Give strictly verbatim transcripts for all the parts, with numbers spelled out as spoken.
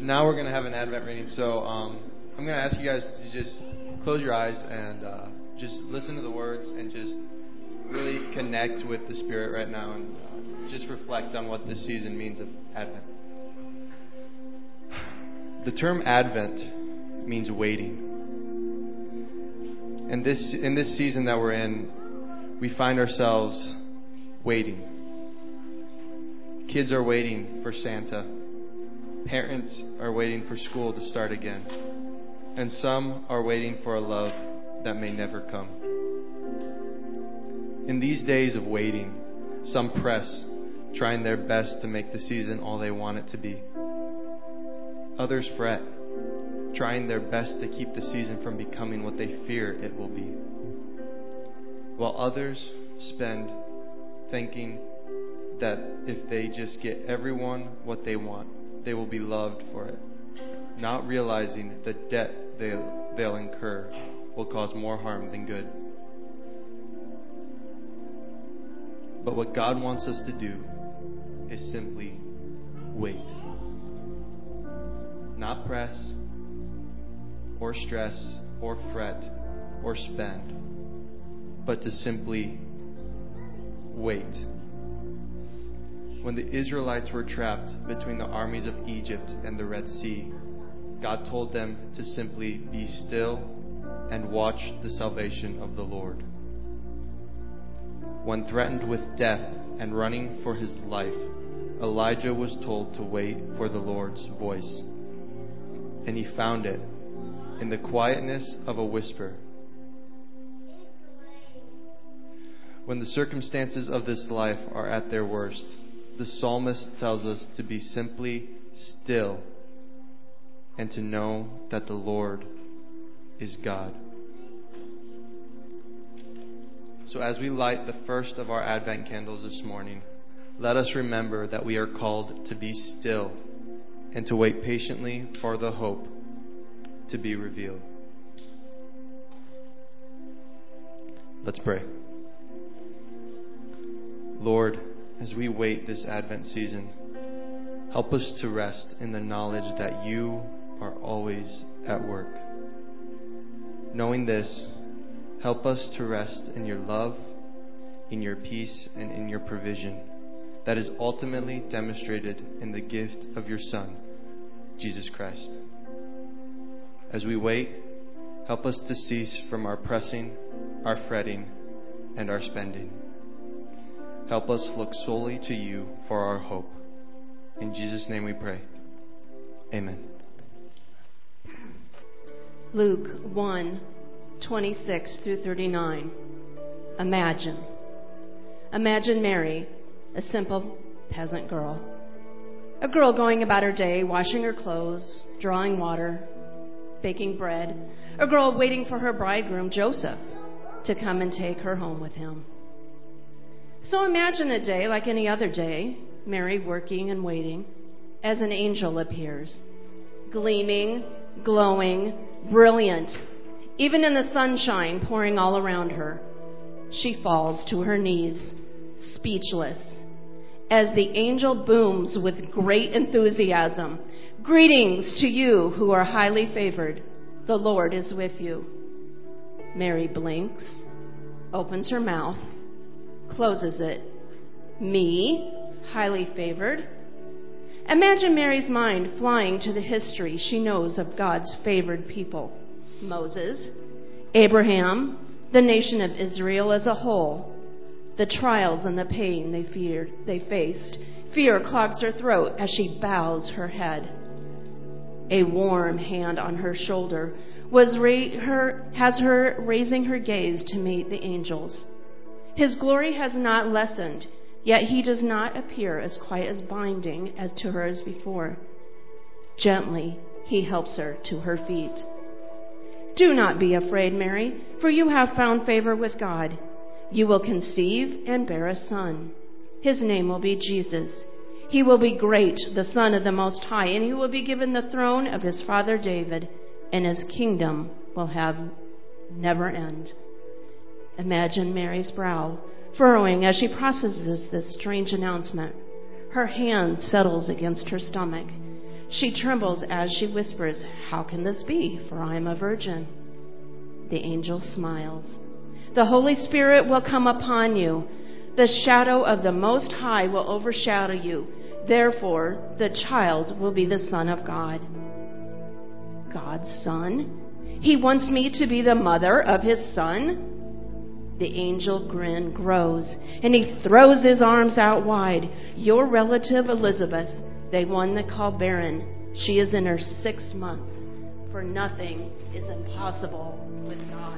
now we're going to have an Advent reading. So um, I'm going to ask you guys to just close your eyes and uh, just listen to the words and just really connect with the Spirit right now and uh, just reflect on what this season means of Advent. The term Advent means waiting. And this in this season that we're in, we find ourselves waiting. Kids are waiting for Santa. Parents are waiting for school to start again. And some are waiting for a love that may never come. In these days of waiting, some press, trying their best to make the season all they want it to be. Others fret, trying their best to keep the season from becoming what they fear it will be. While others spend thinking that if they just get everyone what they want, they will be loved for it, not realizing the debt they'll, they'll incur will cause more harm than good. But what God wants us to do is simply wait. Not press, or stress, or fret, or spend, but to simply wait. When the Israelites were trapped between the armies of Egypt and the Red Sea, God told them to simply be still and watch the salvation of the Lord. When threatened with death and running for his life, Elijah was told to wait for the Lord's voice. And he found it in the quietness of a whisper. When the circumstances of this life are at their worst, the psalmist tells us to be simply still and to know that the Lord is God. So as we light the first of our Advent candles this morning, let us remember that we are called to be still and to wait patiently for the hope to be revealed. Let's pray. Lord, as we wait this Advent season, help us to rest in the knowledge that you are always at work. Knowing this, help us to rest in your love, in your peace, and in your provision that is ultimately demonstrated in the gift of your Son, Jesus Christ. As we wait, help us to cease from our pressing, our fretting, and our spending. Help us look solely to you for our hope. In Jesus' name we pray. Amen. Luke one, twenty-six through thirty-nine. Imagine. Imagine Mary, a simple peasant girl. A girl going about her day, washing her clothes, drawing water, baking bread. A girl waiting for her bridegroom, Joseph, to come and take her home with him. So imagine a day like any other day, Mary working and waiting, as an angel appears, gleaming, glowing, brilliant. Even in the sunshine pouring all around her, she falls to her knees, speechless, as the angel booms with great enthusiasm. Greetings to you who are highly favored. The Lord is with you. Mary blinks, opens her mouth, closes it. Me, highly favored? Imagine Mary's mind flying to the history she knows of God's favored people. Moses, Abraham, the nation of Israel as a whole, the trials and the pain they feared, they faced. Fear clogs her throat as she bows her head. A warm hand on her shoulder was ra- her, has her raising her gaze to meet the angels. His glory has not lessened, yet he does not appear as quite as binding as to her as before. Gently, he helps her to her feet. Do not be afraid, Mary, for you have found favor with God. You will conceive and bear a son. His name will be Jesus. He will be great, the Son of the Most High, and he will be given the throne of his father David, and his kingdom will have never end. Imagine Mary's brow furrowing as she processes this strange announcement. Her hand settles against her stomach. She trembles as she whispers, "How can this be? For I am a virgin." The angel smiles. "The Holy Spirit will come upon you. The shadow of the Most High will overshadow you. Therefore, the child will be the Son of God." God's Son? He wants me to be the mother of His Son? The angel grin grows, and he throws his arms out wide. "Your relative Elizabeth, the one they call barren, she is in her sixth month, for nothing is impossible with God."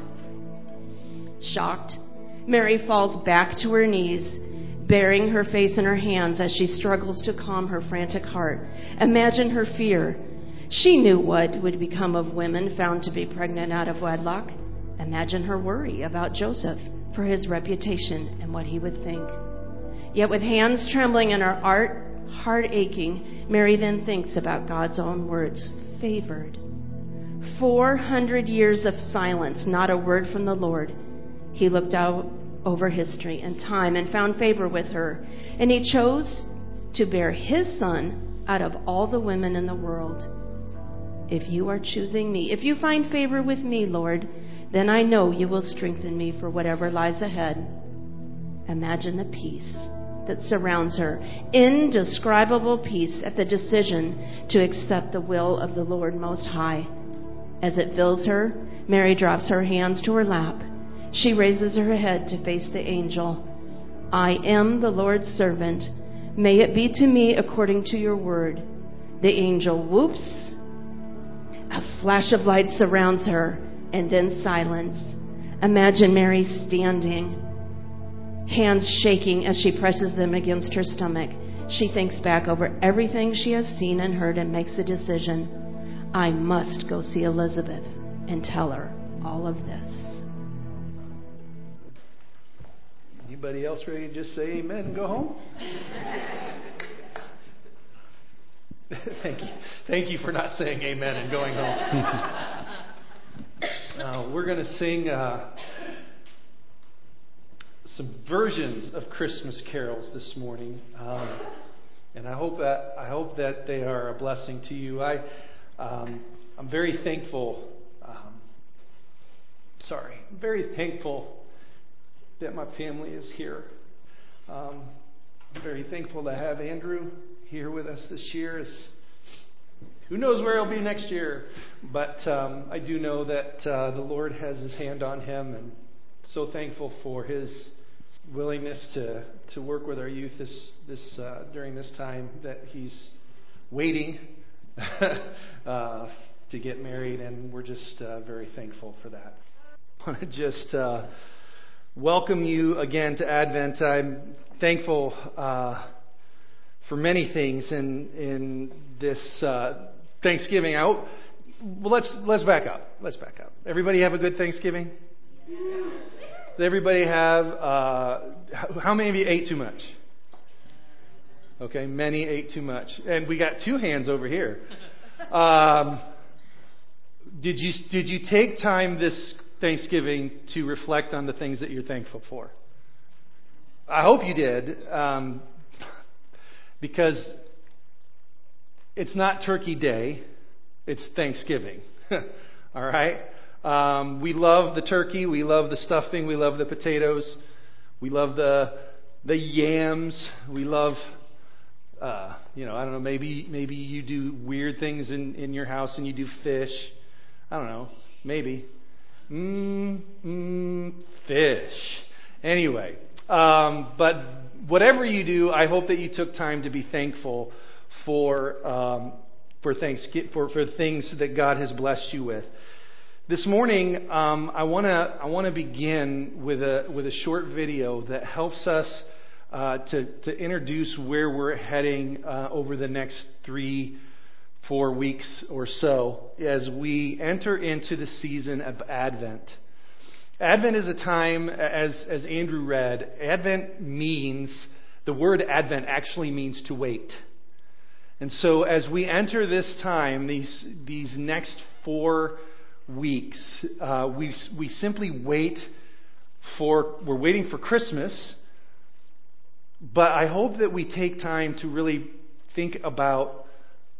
Shocked, Mary falls back to her knees, burying her face in her hands as she struggles to calm her frantic heart. Imagine her fear. She knew what would become of women found to be pregnant out of wedlock. Imagine her worry about Joseph for his reputation and what he would think. Yet with hands trembling and her heart, heart aching, Mary then thinks about God's own words, favored. Four hundred years of silence, not a word from the Lord. He looked out over history and time and found favor with her, and he chose to bear his Son out of all the women in the world. If you are choosing me, if you find favor with me, Lord, then I know you will strengthen me for whatever lies ahead. Imagine the peace that surrounds her, indescribable peace at the decision to accept the will of the Lord Most High. As it fills her, Mary drops her hands to her lap. She raises her head to face the angel. "I am the Lord's servant. May it be to me according to your word." The angel whoops. A flash of light surrounds her, and then silence. Imagine Mary standing, hands shaking as she presses them against her stomach. She thinks back over everything she has seen and heard and makes a decision. I must go see Elizabeth and tell her all of this. Anybody else ready to just say amen and go home? Thank you. Thank you for not saying amen and going home. uh, we're going to sing uh, some versions of Christmas carols this morning, um, and I hope that I hope that they are a blessing to you. I um, I'm very thankful. Um, sorry, I'm very thankful that my family is here. Um, I'm very thankful to have Andrew here with us this year. As who knows where he'll be next year, but um, I do know that uh, the Lord has His hand on him, and so thankful for his willingness to, to work with our youth this this uh, during this time that he's waiting uh, to get married, and we're just uh, very thankful for that. I want to just uh, welcome you again to Advent. I'm thankful uh, for many things in in this uh, Thanksgiving. Out. Well, let's let's back up. Let's back up. Everybody have a good Thanksgiving? Does everybody have? Uh, how many of you ate too much? Okay, many ate too much, and we got two hands over here. Um, did you did you take time this Thanksgiving to reflect on the things that you're thankful for? I hope you did, um, because it's not Turkey Day, it's Thanksgiving. All right? Um, we love the turkey, we love the stuffing, we love the potatoes, we love the the yams, we love, uh, you know, I don't know, maybe maybe you do weird things in, in your house and you do fish. I don't know, maybe. Mmm, mmm, fish. Anyway, um, but whatever you do, I hope that you took time to be thankful for um, for, Thanksgiving, for for things that God has blessed you with. This morning, um, I want to I want to begin with a with a short video that helps us uh, to to introduce where we're heading uh, over the next three. Four weeks or so as we enter into the season of Advent. Advent is a time, as as Andrew read, Advent means, the word Advent actually means to wait. And so as we enter this time, these these next four weeks, uh, we we simply wait for, we're waiting for Christmas, but I hope that we take time to really think about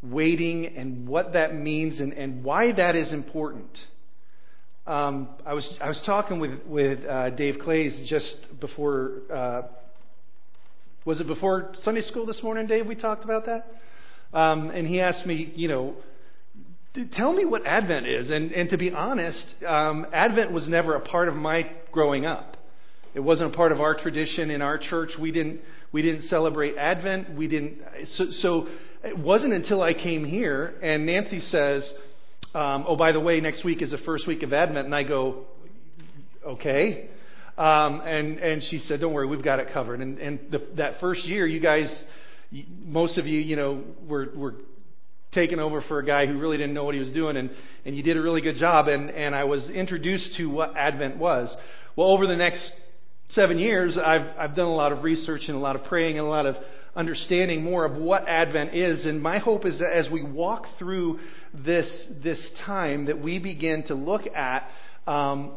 waiting and what that means and, and why that is important. Um, I was I was talking with with uh, Dave Clays just before. Uh, was it before Sunday school this morning, Dave? We talked about that, um, and he asked me, you know, tell me what Advent is. And and to be honest, um, Advent was never a part of my growing up. It wasn't a part of our tradition in our church. We didn't we didn't celebrate Advent. We didn't. So, so it wasn't until I came here and Nancy says, Um, oh, by the way, next week is the first week of Advent. And I go, okay. Um, and, and she said, don't worry, we've got it covered. And, and the, that first year, you guys, most of you, you know, were, were taking over for a guy who really didn't know what he was doing. And, and you did a really good job. And, and I was introduced to what Advent was. Well, over the next seven years, I've, I've done a lot of research and a lot of praying and a lot of understanding more of what Advent is. And my hope is that as we walk through this this time, that we begin to look at um,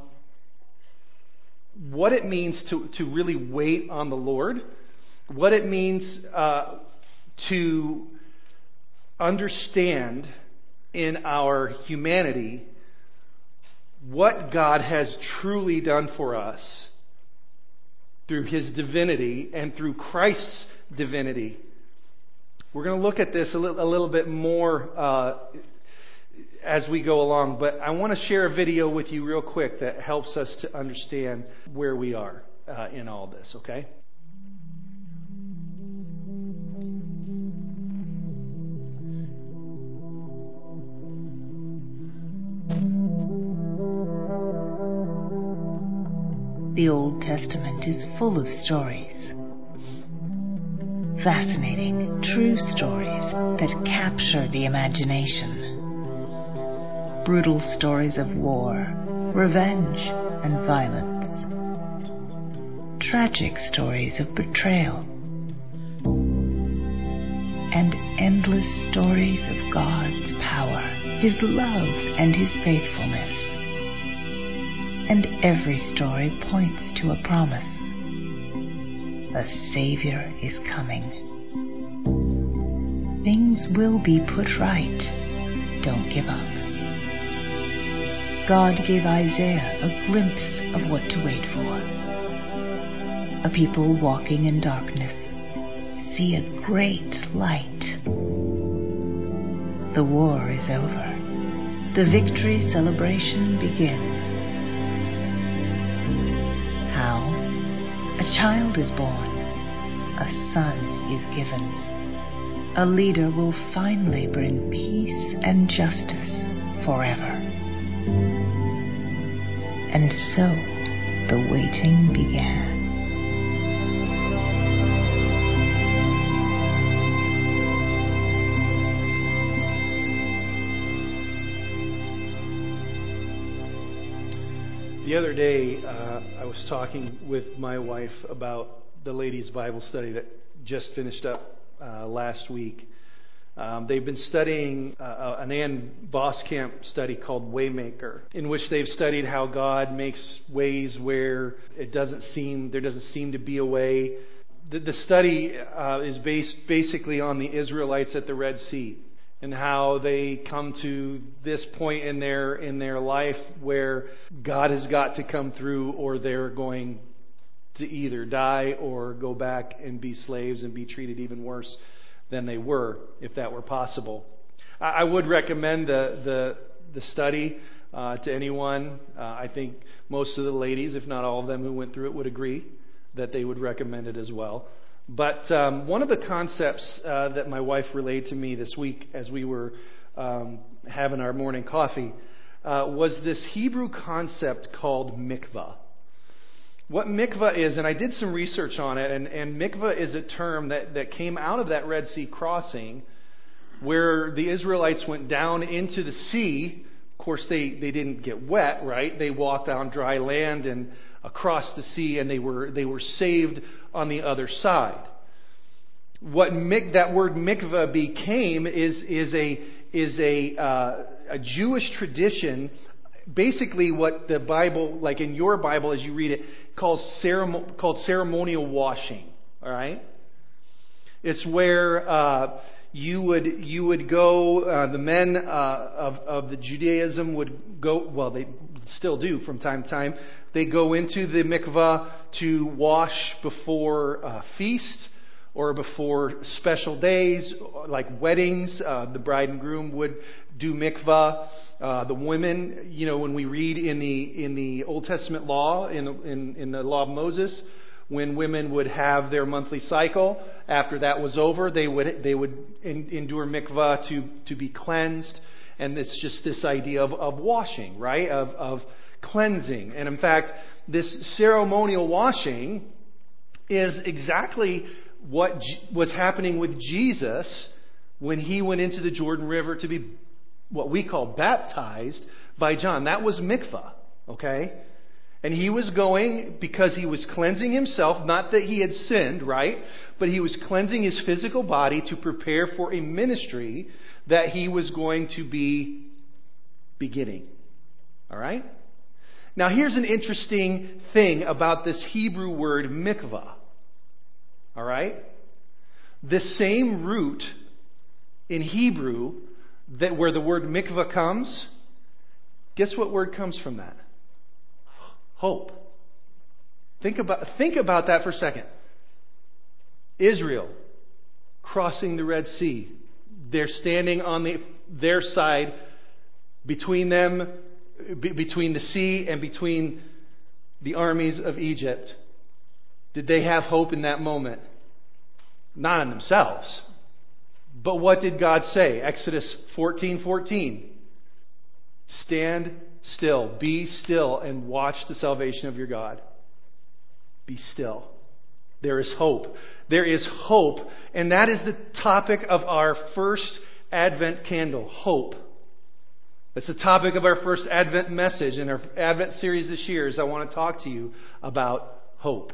what it means to, to really wait on the Lord, what it means uh, to understand in our humanity what God has truly done for us through His divinity and through Christ's divinity. We're going to look at this a little, a little bit more uh, as we go along, but I want to share a video with you real quick that helps us to understand where we are uh, in all this, okay? The Old Testament is full of stories. Fascinating, true stories that capture the imagination. Brutal stories of war, revenge, and violence. Tragic stories of betrayal. And endless stories of God's power, His love, and His faithfulness. And every story points to a promise. A Savior is coming. Things will be put right. Don't give up. God gave Isaiah a glimpse of what to wait for. A people walking in darkness see a great light. The war is over. The victory celebration begins. How? A child is born. A son is given. A leader will finally bring peace and justice forever. And so the waiting began. The other day, uh, I was talking with my wife about the ladies' Bible study that just finished up uh, last week. Um, they've been studying uh, an Ann Boskamp study called Waymaker, in which they've studied how God makes ways where it doesn't seem there doesn't seem to be a way. The, the study uh, is based basically on the Israelites at the Red Sea and how they come to this point in their in their life where God has got to come through, or they're going to either die or go back and be slaves and be treated even worse than they were, if that were possible. I would recommend the the, the study uh, to anyone. Uh, I think most of the ladies, if not all of them who went through it, would agree that they would recommend it as well. But um, one of the concepts uh, that my wife relayed to me this week as we were um, having our morning coffee uh, was this Hebrew concept called mikvah. What mikvah is, and I did some research on it, and, and mikvah is a term that, that came out of that Red Sea crossing where the Israelites went down into the sea. Of course, they, they didn't get wet, right? They walked on dry land and across the sea, and they were they were saved on the other side. What mik, that word mikvah became is is a is a uh, a Jewish tradition. Basically, what the Bible, like in your Bible as you read it, calls ceremon- called ceremonial washing. All right, it's where uh, you would you would go. Uh, the men uh, of of the Judaism would go. Well, they still do from time to time. They go into the mikvah to wash before uh, feast or before special days like weddings. Uh, the bride and groom would do mikvah. Uh, the women, you know, when we read in the in the Old Testament law, in in, in the law of Moses, when women would have their monthly cycle, after that was over, they would they would in, endure mikvah to to be cleansed, and it's just this idea of, of washing, right? Of of cleansing, and in fact, this ceremonial washing is exactly what G- was happening with Jesus when he went into the Jordan River to be what we call baptized by John. That was mikvah, okay? And he was going because he was cleansing himself, not that he had sinned, right? But he was cleansing his physical body to prepare for a ministry that he was going to be beginning. All right? Now here's an interesting thing about this Hebrew word mikvah. All right? The same root in Hebrew that where the word mikvah comes, guess what word comes from that? Hope. Think about think about that for a second. Israel crossing the Red Sea. They're standing on the their side between them be, between the sea and between the armies of Egypt. Did they have hope in that moment? Not in themselves. But what did God say? Exodus fourteen fourteen. Stand still. Be still and watch the salvation of your God. Be still. There is hope. There is hope. And that is the topic of our first Advent candle. Hope. That's the topic of our first Advent message in our Advent series this year. Is I want to talk to you about hope.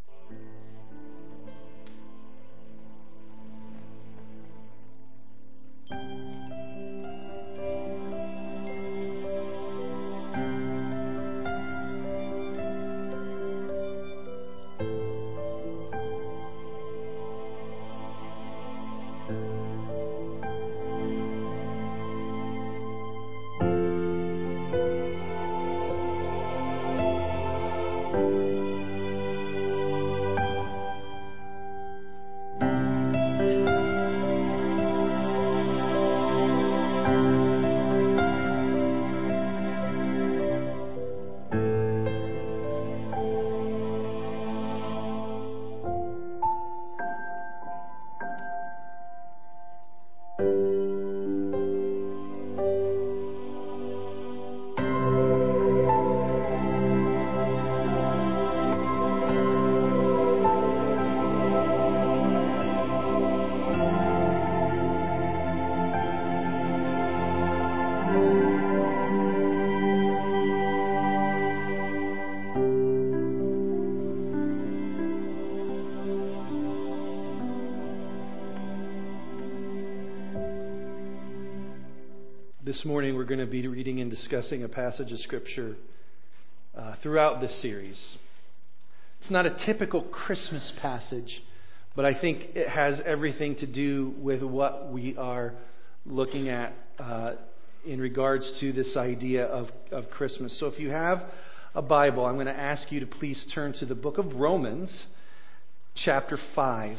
This morning we're going to be reading and discussing a passage of Scripture uh, throughout this series. It's not a typical Christmas passage, but I think it has everything to do with what we are looking at uh, in regards to this idea of, of Christmas. So if you have a Bible, I'm going to ask you to please turn to the book of Romans, chapter five.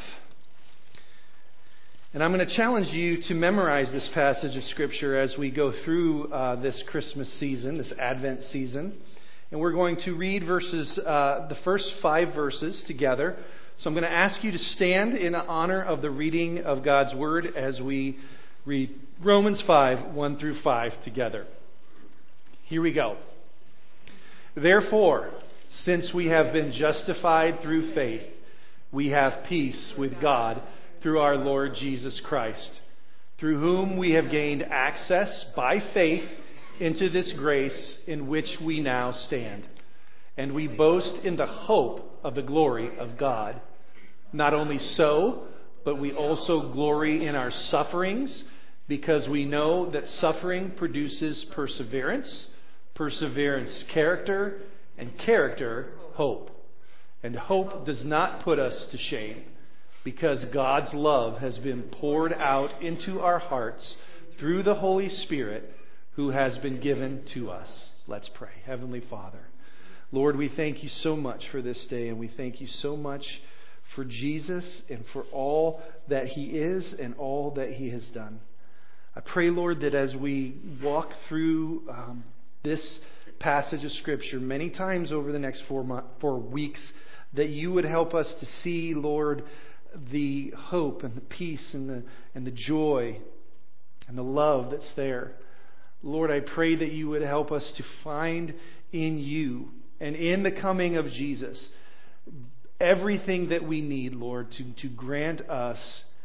And I'm going to challenge you to memorize this passage of Scripture as we go through uh, this Christmas season, this Advent season. And we're going to read verses, uh, the first five verses together. So I'm going to ask you to stand in honor of the reading of God's Word as we read Romans five, one through five together. Here we go. Therefore, since we have been justified through faith, we have peace with God through our Lord Jesus Christ, through whom we have gained access by faith into this grace in which we now stand. And we boast in the hope of the glory of God. Not only so, but we also glory in our sufferings, because we know that suffering produces perseverance, perseverance character, and character hope. And hope does not put us to shame, because God's love has been poured out into our hearts through the Holy Spirit who has been given to us. Let's pray. Heavenly Father, Lord, we thank you so much for this day, and we thank you so much for Jesus and for all that he is and all that he has done. I pray, Lord, that as we walk through um, this passage of Scripture many times over the next four, mo- four weeks, that you would help us to see, Lord, the hope and the peace and the, and the joy and the love that's there. Lord, I pray that you would help us to find in you and in the coming of Jesus everything that we need, Lord, to, to grant us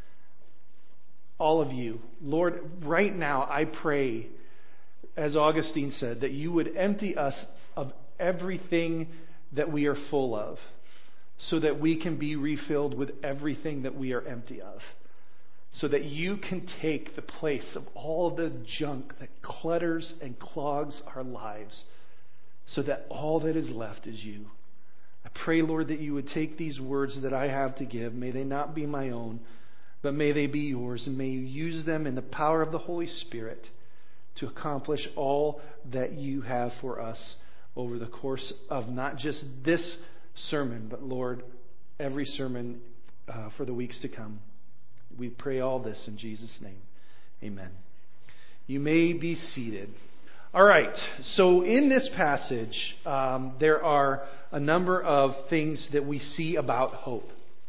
all of you. Lord, right now I pray, as Augustine said, that you would empty us of everything that we are full of, so that we can be refilled with everything that we are empty of. So that you can take the place of all the junk that clutters and clogs our lives, so that all that is left is you. I pray, Lord, that you would take these words that I have to give. May they not be my own, but may they be yours. And may you use them in the power of the Holy Spirit to accomplish all that you have for us over the course of not just this sermon, but, Lord, every sermon uh, for the weeks to come. We pray all this in Jesus' name. Amen. You may be seated. All right. So in this passage, um, there are a number of things that we see about hope.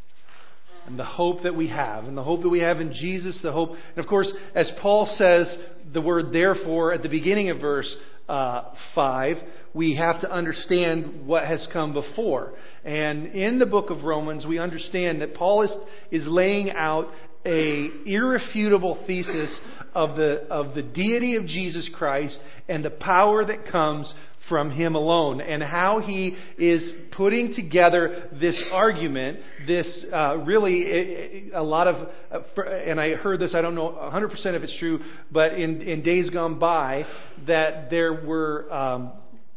And the hope that we have. And the hope that we have in Jesus. The hope. And of course, as Paul says the word therefore at the beginning of verse uh, five, we have to understand what has come before. And in the book of Romans, we understand that Paul is, is laying out a irrefutable thesis of the of the deity of Jesus Christ and the power that comes from him alone, and how he is putting together this argument, this uh, really a, a lot of, uh, and I heard this, I don't know one hundred percent if it's true, but in, in days gone by, that there were um,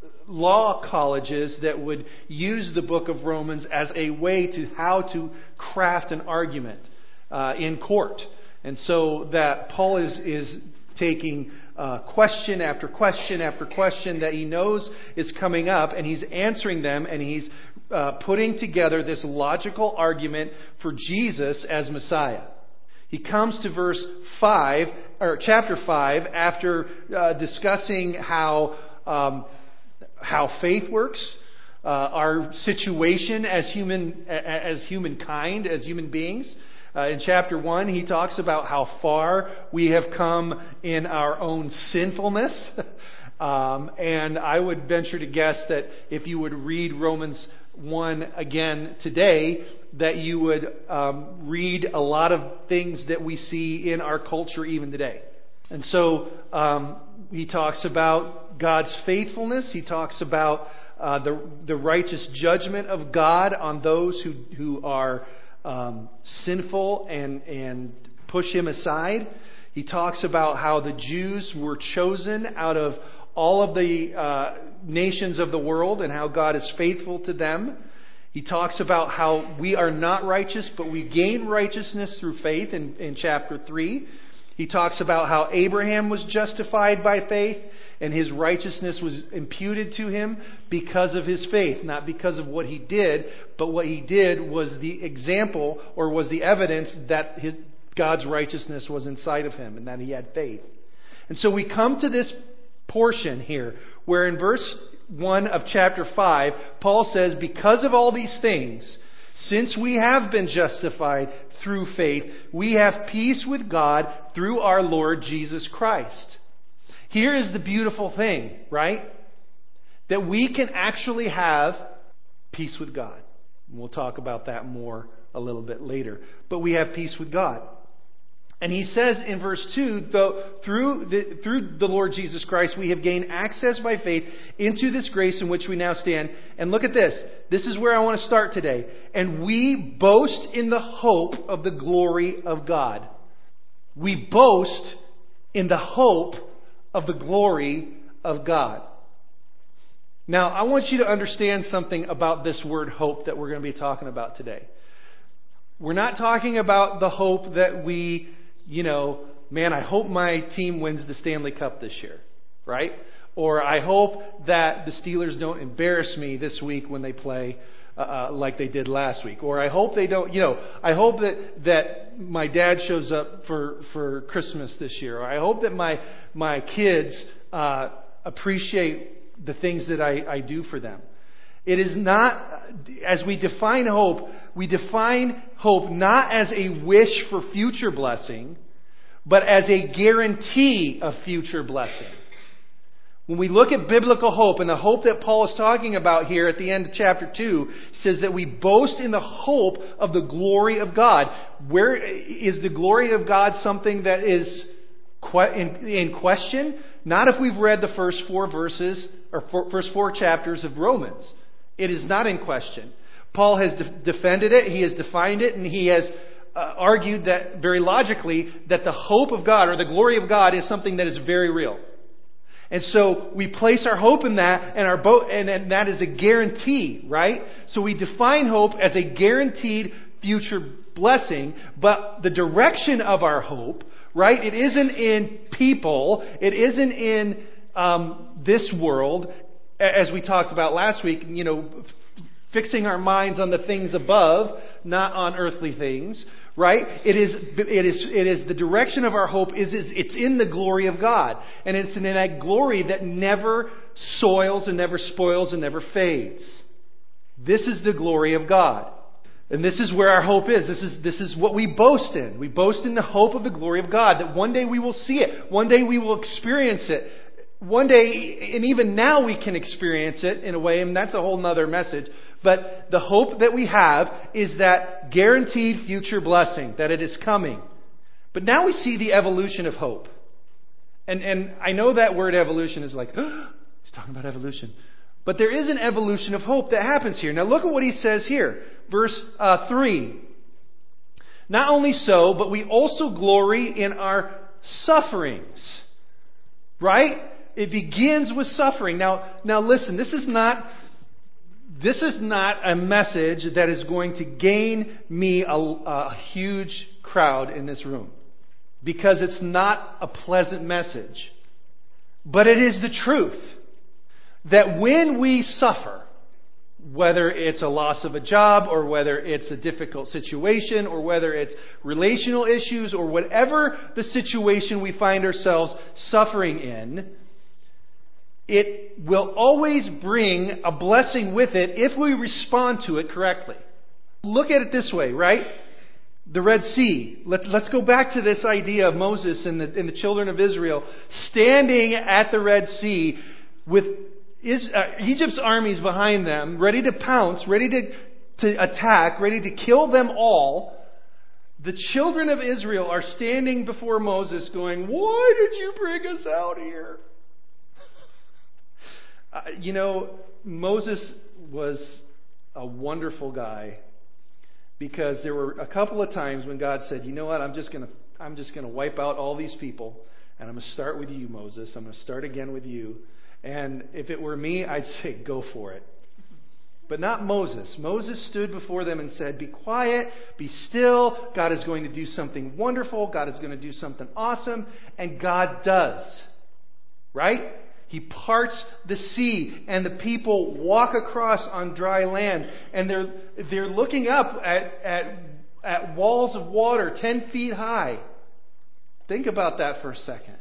law colleges that would use the book of Romans as a way to how to craft an argument Uh, in court. And so that Paul is, is taking uh, question after question after question that he knows is coming up, and he's answering them, and he's uh, putting together this logical argument for Jesus as Messiah. He comes to verse five, or chapter five, after uh, discussing how um, how faith works, uh, our situation as human as humankind, as human beings. Uh, in chapter one, he talks about how far we have come in our own sinfulness. um, and I would venture to guess that if you would read Romans one again today, that you would um, read a lot of things that we see in our culture even today. And so um, he talks about God's faithfulness. He talks about uh, the, the righteous judgment of God on those who, who are Um, sinful and and push him aside. He talks about how the Jews were chosen out of all of the uh, nations of the world and how God is faithful to them. He talks about how we are not righteous, but we gain righteousness through faith in, in chapter three. He talks about how Abraham was justified by faith and his righteousness was imputed to him because of his faith, not because of what he did, but what he did was the example or was the evidence that his, God's righteousness was inside of him and that he had faith. And so we come to this portion here where in verse one of chapter five, Paul says, because of all these things, since we have been justified through faith, we have peace with God through our Lord Jesus Christ. Here is the beautiful thing, right? That we can actually have peace with God. And we'll talk about that more a little bit later. But we have peace with God. And he says in verse two, though, through the, through the Lord Jesus Christ, we have gained access by faith into this grace in which we now stand. And look at this. This is where I want to start today. And we boast in the hope of the glory of God. We boast in the hope of the glory of God. Now, I want you to understand something about this word hope that we're going to be talking about today. We're not talking about the hope that we, you know, man, I hope my team wins the Stanley Cup this year, right? Or I hope that the Steelers don't embarrass me this week when they play uh, like they did last week. Or I hope they don't, you know, I hope that, that my dad shows up for, for Christmas this year. Or I hope that my, my kids uh, appreciate the things that I, I do for them. It is not, as we define hope, we define hope not as a wish for future blessing, but as a guarantee of future blessing. When we look at biblical hope, and the hope that Paul is talking about here at the end of chapter two, says that we boast in the hope of the glory of God. Where is the glory of God something that is in question? Not if we've read the first four verses, or first four chapters of Romans. It is not in question. Paul has de- defended it, he has defined it, and he has uh, argued that very logically that the hope of God or the glory of God is something that is very real. And so we place our hope in that, and our bo- and, and that is a guarantee, right? So we define hope as a guaranteed future blessing, but the direction of our hope, right? It isn't in people, it isn't in um, this world. As we talked about last week, you know, fixing our minds on the things above, not on earthly things, right? It is, it is, it is the direction of our hope is, is it's in the glory of God. And it's in that glory that never soils and never spoils and never fades. This is the glory of God. And this is where our hope is. This is, this is what we boast in. We boast in the hope of the glory of God, that one day we will see it. One day we will experience it. One day, and even now we can experience it in a way, and that's a whole nother message. But the hope that we have is that guaranteed future blessing, that it is coming. But now we see the evolution of hope. And and I know that word evolution is like, oh, he's talking about evolution. But there is an evolution of hope that happens here. Now look at what he says here. Verse uh, three. Not only so, but we also glory in our sufferings. Right? It begins with suffering. Now, now listen, this is not, this is not a message that is going to gain me a, a huge crowd in this room. Because it's not a pleasant message. But it is the truth. That when we suffer, whether it's a loss of a job, or whether it's a difficult situation, or whether it's relational issues, or whatever the situation we find ourselves suffering in, it will always bring a blessing with it if we respond to it correctly. Look at it this way, right? The Red Sea. Let, let's go back to this idea of Moses and the, and the children of Israel standing at the Red Sea with Is, uh, Egypt's armies behind them, ready to pounce, ready to, to attack, ready to kill them all. The children of Israel are standing before Moses going, why did you bring us out here? uh, you know, Moses was a wonderful guy because there were a couple of times when God said, you know what, I'm just going to I'm just going to wipe out all these people, and I'm going to start with you, Moses. I'm going to start again with you. And if it were me, I'd say, go for it. But not Moses. Moses stood before them and said, be quiet, be still. God is going to do something wonderful. God is going to do something awesome. And God does. Right? He parts the sea and the people walk across on dry land. And they're, they're looking up at, at, at walls of water ten feet high. Think about that for a second.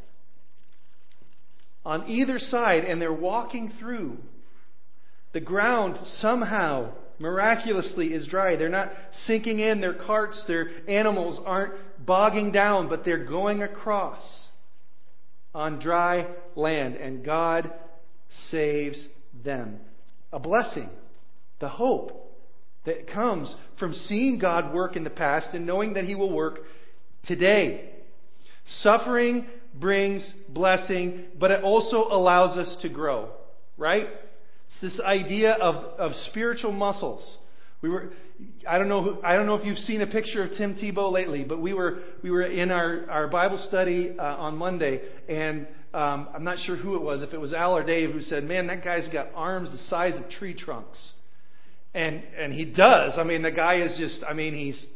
On either side, and they're walking through. The ground somehow, miraculously, is dry. They're not sinking in. Their carts, their animals aren't bogging down, but they're going across on dry land. And God saves them. A blessing. The hope that comes from seeing God work in the past and knowing that He will work today. Suffering brings blessing, but it also allows us to grow, right? It's this idea of, of spiritual muscles. We were, I don't know, who, I don't know if you've seen a picture of Tim Tebow lately, but we were we were in our, our Bible study uh, on Monday, and um, I'm not sure who it was, if it was Al or Dave, who said, "Man, that guy's got arms the size of tree trunks," and and he does. I mean, the guy is just, I mean, he's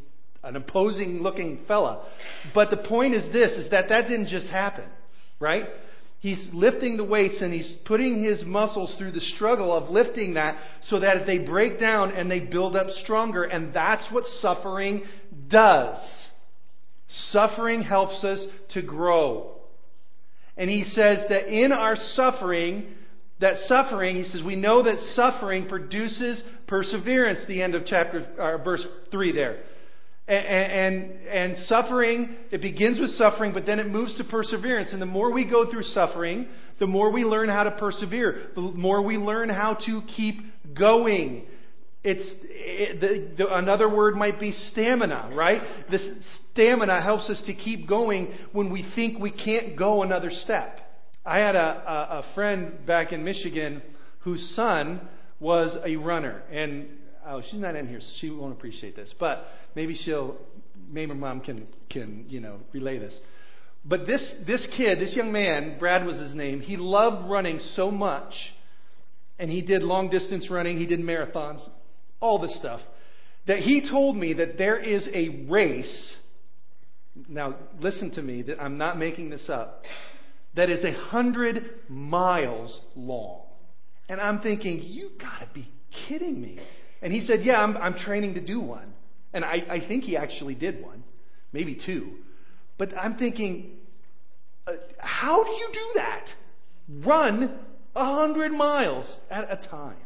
an imposing looking fella. But the point is this, is that that didn't just happen, right? He's lifting the weights and he's putting his muscles through the struggle of lifting that so that they break down and they build up stronger. And that's what suffering does. Suffering helps us to grow. And he says that in our suffering, that suffering, he says, we know that suffering produces perseverance, the end of chapter, or verse three there. And, and, and suffering, it begins with suffering, but then it moves to perseverance. And the more we go through suffering, the more we learn how to persevere. The more we learn how to keep going. It's it, the, the, another word might be stamina, right? This stamina helps us to keep going when we think we can't go another step. I had a, a, a friend back in Michigan whose son was a runner. And oh, she's not in here, so she won't appreciate this. But maybe she'll, maybe her mom can, can you know, relay this. But this, this kid, this young man, Brad was his name, he loved running so much. And he did long distance running, he did marathons, all this stuff. That he told me that there is a race, now listen to me, that I'm not making this up, that is a hundred miles long. And I'm thinking, you gotta be kidding me. And he said, yeah, I'm, I'm training to do one. And I, I think he actually did one. Maybe two. But I'm thinking, uh, how do you do that? Run a hundred miles at a time.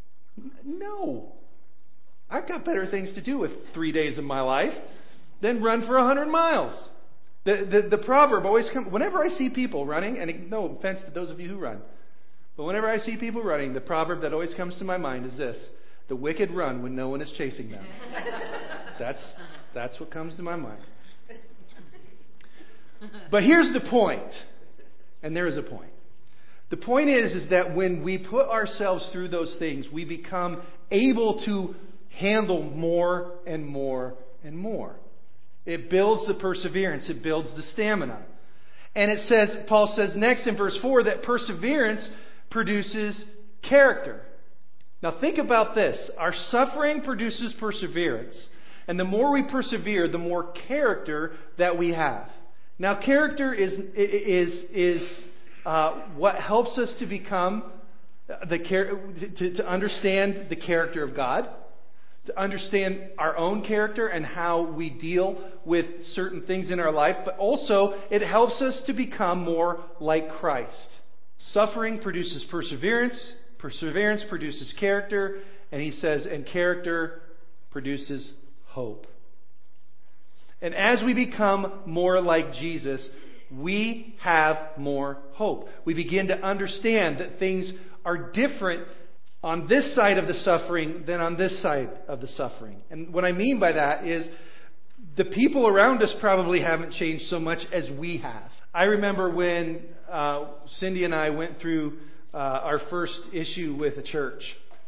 No. I've got better things to do with three days of my life than run for a hundred miles. The, the, the proverb always comes, whenever I see people running, and no offense to those of you who run, but whenever I see people running, the proverb that always comes to my mind is this: the wicked run when no one is chasing them. That's that's what comes to my mind. But here's the point, and there is a point. The point is, is that when we put ourselves through those things, we become able to handle more and more and more. It builds the perseverance. It builds the stamina. And it says, Paul says next in verse four, that perseverance produces character. Now think about this. Our suffering produces perseverance. And the more we persevere, the more character that we have. Now character is, is, is uh, what helps us to become, the to, to understand the character of God. To understand our own character and how we deal with certain things in our life. But also, it helps us to become more like Christ. Suffering produces perseverance. Perseverance produces character. And he says, and character produces hope. And as we become more like Jesus, we have more hope. We begin to understand that things are different on this side of the suffering than on this side of the suffering. And what I mean by that is the people around us probably haven't changed so much as we have. I remember when uh, Cindy and I went through uh, our first issue with a church.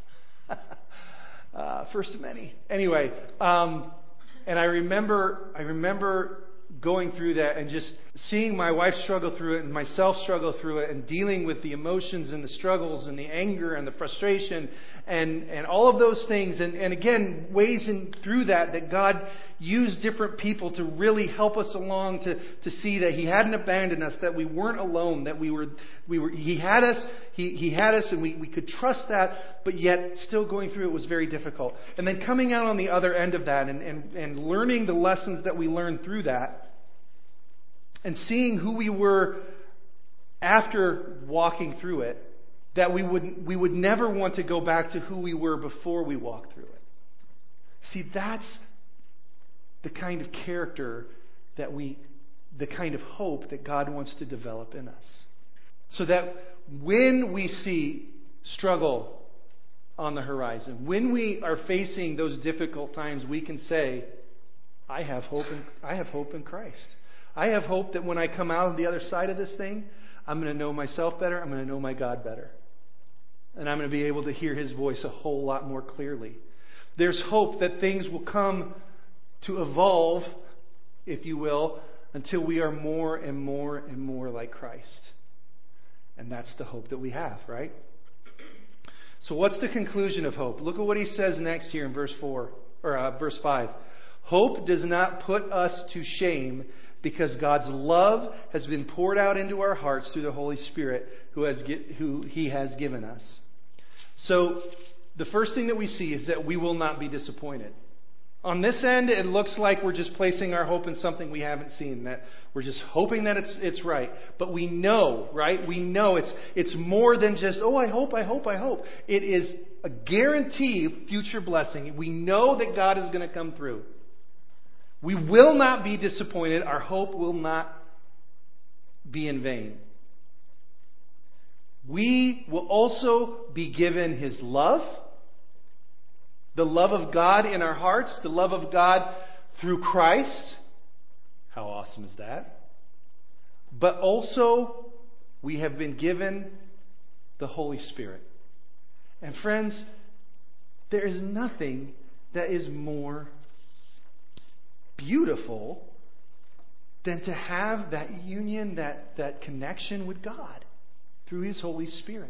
uh, first of many. Anyway, um, and I remember, I remember going through that and just seeing my wife struggle through it and myself struggle through it and dealing with the emotions and the struggles and the anger and the frustration and, and all of those things. And, and again, ways in through that that God used different people to really help us along to, to see that He hadn't abandoned us, that we weren't alone, that we were, we were, He had us, He, he had us and we, we could trust that, but yet still going through it was very difficult. And then coming out on the other end of that and, and, and learning the lessons that we learned through that, and seeing who we were after walking through it, that we would we would never want to go back to who we were before we walked through it. See, that's the kind of character that we, the kind of hope that God wants to develop in us. So that when we see struggle on the horizon, when we are facing those difficult times, we can say, I have hope in, I have hope in Christ. I have hope that when I come out on the other side of this thing, I'm going to know myself better. I'm going to know my God better. And I'm going to be able to hear His voice a whole lot more clearly. There's hope that things will come to evolve, if you will, until we are more and more and more like Christ. And that's the hope that we have, right? So what's the conclusion of hope? Look at what he says next here in verse four or uh, verse five. Hope does not put us to shame because God's love has been poured out into our hearts through the Holy Spirit who has who He has given us. So the first thing that we see is that we will not be disappointed. On this end, it looks like we're just placing our hope in something we haven't seen, that we're just hoping that it's it's right. But we know, right? We know it's it's more than just, oh, I hope, I hope, I hope. It is a guarantee of future blessing. We know that God is going to come through. We will not be disappointed. Our hope will not be in vain. We will also be given His love. The love of God in our hearts, the love of God through Christ. How awesome is that? But also, we have been given the Holy Spirit. And friends, there is nothing that is more beautiful than to have that union, that, that connection with God through His Holy Spirit.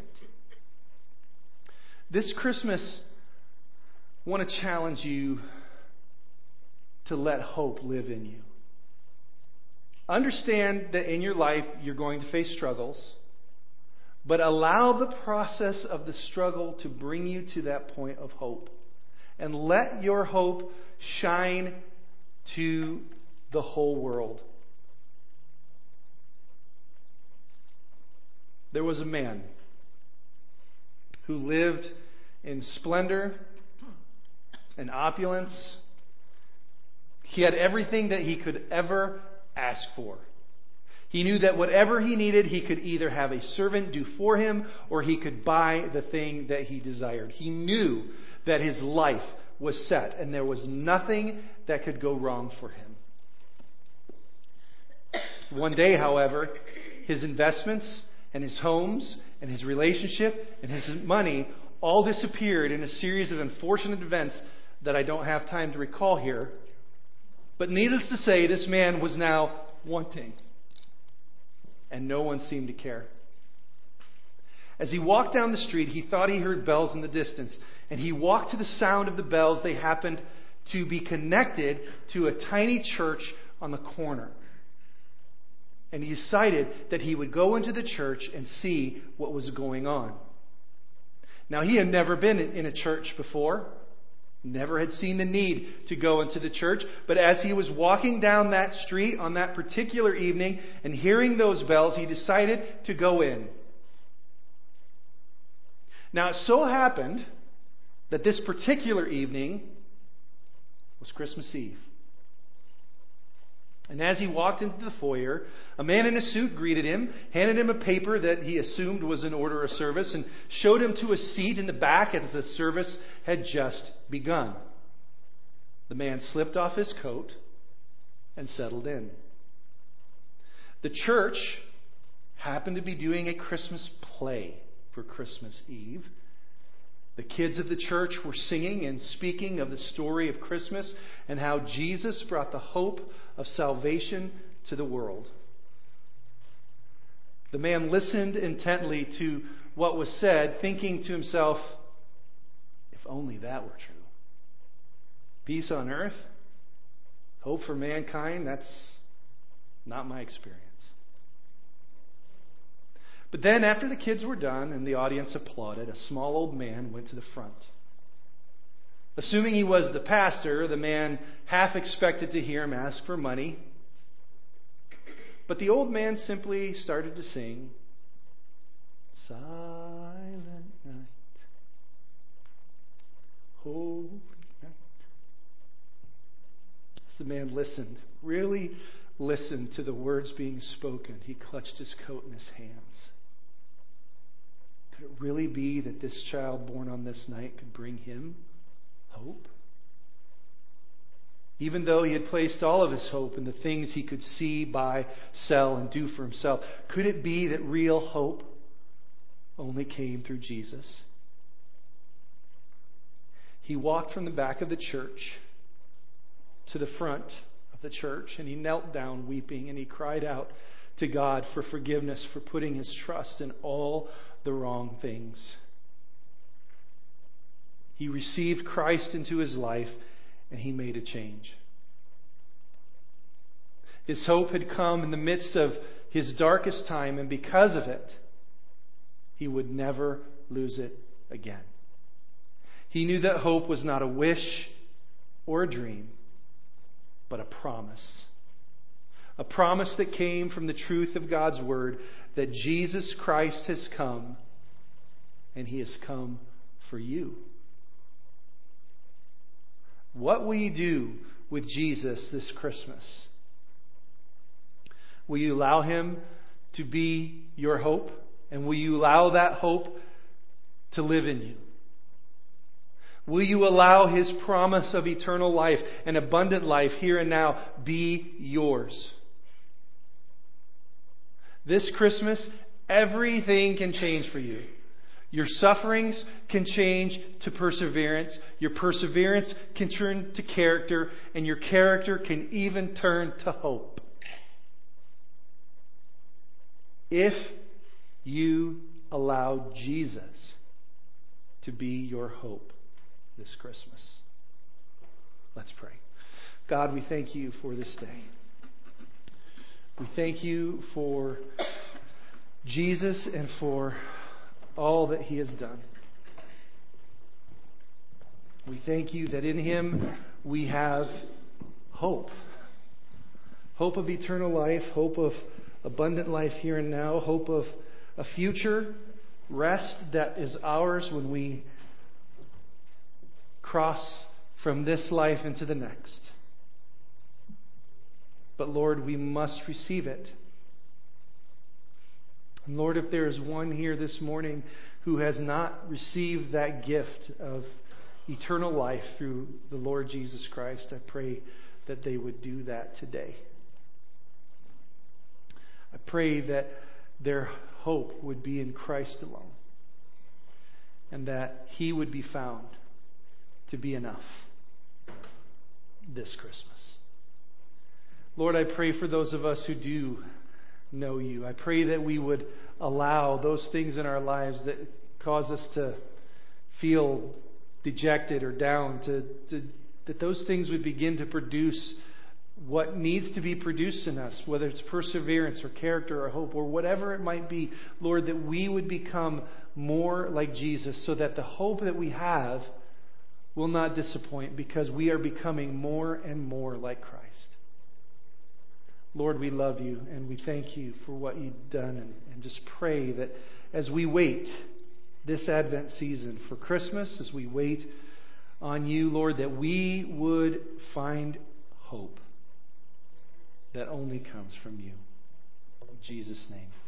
This Christmas, I want to challenge you to let hope live in you. Understand that in your life you're going to face struggles, but allow the process of the struggle to bring you to that point of hope. And let your hope shine to the whole world. There was a man who lived in splendor and opulence. He had everything that he could ever ask for. He knew that whatever he needed, he could either have a servant do for him or he could buy the thing that he desired. He knew that his life was set and there was nothing that could go wrong for him. One day, however, his investments and his homes and his relationship and his money all disappeared in a series of unfortunate events that I don't have time to recall here. But needless to say, this man was now wanting. And no one seemed to care. As he walked down the street, he thought he heard bells in the distance. And he walked to the sound of the bells. They happened to be connected to a tiny church on the corner. And he decided that he would go into the church and see what was going on. Now, he had never been in a church before. Never had seen the need to go into the church. But as he was walking down that street on that particular evening and hearing those bells, he decided to go in. Now, it so happened that this particular evening was Christmas Eve. And as he walked into the foyer, a man in a suit greeted him, handed him a paper that he assumed was an order of service, and showed him to a seat in the back as the service had just begun. The man slipped off his coat and settled in. The church happened to be doing a Christmas play for Christmas Eve. The kids of the church were singing and speaking of the story of Christmas and how Jesus brought the hope of salvation to the world. The man listened intently to what was said, thinking to himself, if only that were true. Peace on earth, hope for mankind, that's not my experience. But then after the kids were done and the audience applauded, a small old man went to the front. Assuming he was the pastor, the man half expected to hear him ask for money. But the old man simply started to sing, Silent night, holy night. As the man listened, really listened to the words being spoken, he clutched his coat in his hands. Could it really be that this child born on this night could bring him hope? Even though he had placed all of his hope in the things he could see, buy, sell, and do for himself, could it be that real hope only came through Jesus? He walked from the back of the church to the front of the church, and he knelt down weeping, and he cried out to God for forgiveness for putting his trust in all the wrong things. He received Christ into his life, and he made a change. His hope had come in the midst of his darkest time, and because of it, he would never lose it again. He knew that hope was not a wish or a dream, but a promise. A promise that came from the truth of God's Word, that Jesus Christ has come, and He has come for you. What will you do with Jesus this Christmas? Will you allow Him to be your hope? And will you allow that hope to live in you? Will you allow His promise of eternal life and abundant life here and now be yours? This Christmas, everything can change for you. Your sufferings can change to perseverance. Your perseverance can turn to character. And your character can even turn to hope. If you allow Jesus to be your hope this Christmas. Let's pray. God, we thank you for this day. We thank you for Jesus and for all that He has done. We thank you that in Him we have hope. Hope of eternal life, hope of abundant life here and now, hope of a future rest that is ours when we cross from this life into the next. But Lord, we must receive it. And Lord, if there is one here this morning who has not received that gift of eternal life through the Lord Jesus Christ, I pray that they would do that today. I pray that their hope would be in Christ alone, and that He would be found to be enough this Christmas. Lord, I pray for those of us who do know You. I pray that we would allow those things in our lives that cause us to feel dejected or down, to, to that those things would begin to produce what needs to be produced in us, whether it's perseverance or character or hope or whatever it might be. Lord, that we would become more like Jesus, so that the hope that we have will not disappoint, because we are becoming more and more like Christ. Lord, we love You and we thank You for what You've done, and, and just pray that as we wait this Advent season for Christmas, as we wait on You, Lord, that we would find hope that only comes from You. In Jesus' name.